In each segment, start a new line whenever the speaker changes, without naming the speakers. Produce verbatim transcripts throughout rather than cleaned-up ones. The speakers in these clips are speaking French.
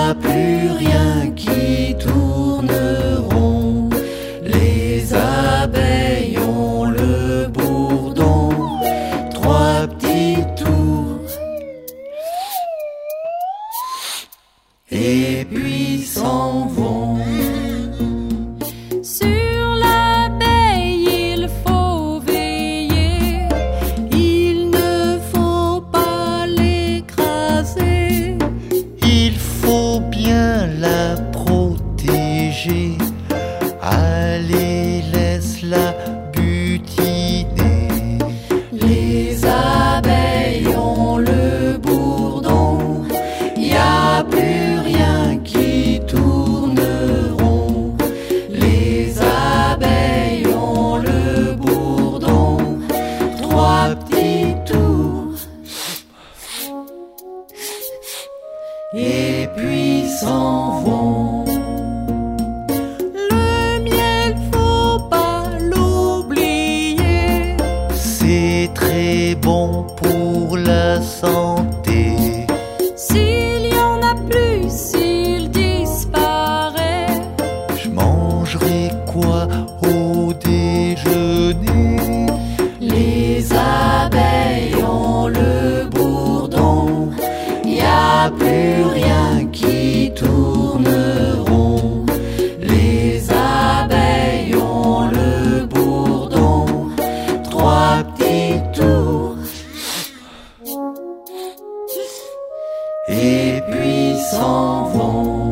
a plus rien qui tourne rond. Les abeilles ont le bourdon, trois petits tours, et puis s'en vont.
Sur l'abeille il faut veiller, il ne faut pas l'écraser.
Il faut bien la protéger, allez laisse-la butiner. Les abeilles ont le bourdon, y a plus rien qui tourne rond. Les abeilles ont le bourdon, trois petits tours, et puis s'en vont.
Le miel faut pas l'oublier,
C'est très bon pour la santé.
s'il y en a plus, s'il disparaît,
Je mangerai quoi au déjeuner? Les abeilles ont le bourdon, y a plus rien qui tourne rond. Les abeilles ont le bourdon, trois petits tours, et puis s'en vont.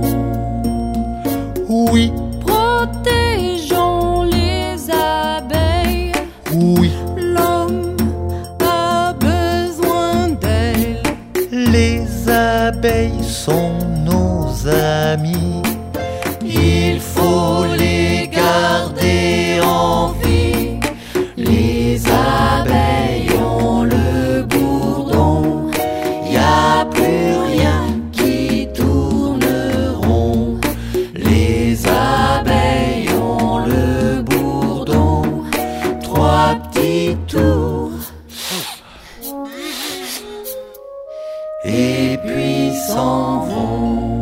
Oui,
protégeons les abeilles,
oui,
l'homme a besoin d'elles.
les abeilles sont nos amis. Il faut les garder en vie. Les abeilles ont le bourdon, y a plus rien qui tourne rond. Les abeilles ont le bourdon, trois petits tours, et puis s'en vont.